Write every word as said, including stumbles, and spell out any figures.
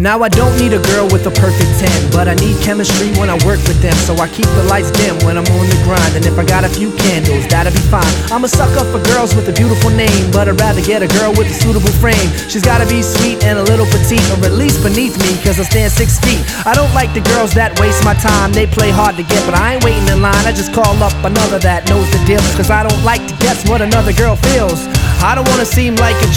Now I don't need a girl with a perfect ten, but I need chemistry when I work with them. So I keep the lights dim when I'm on the grind, and if I got a few candles, that'll be fine. I'm a sucker for girls with a beautiful name, but I'd rather get a girl with a suitable frame. She's gotta be sweet and a little petite, or at least beneath me, cause I stand six feet. I don't like the girls that waste my time. They play hard to get, but I ain't waiting in line. I just call up another that knows the deal, cause I don't like to guess what another girl feels. I don't wanna seem like a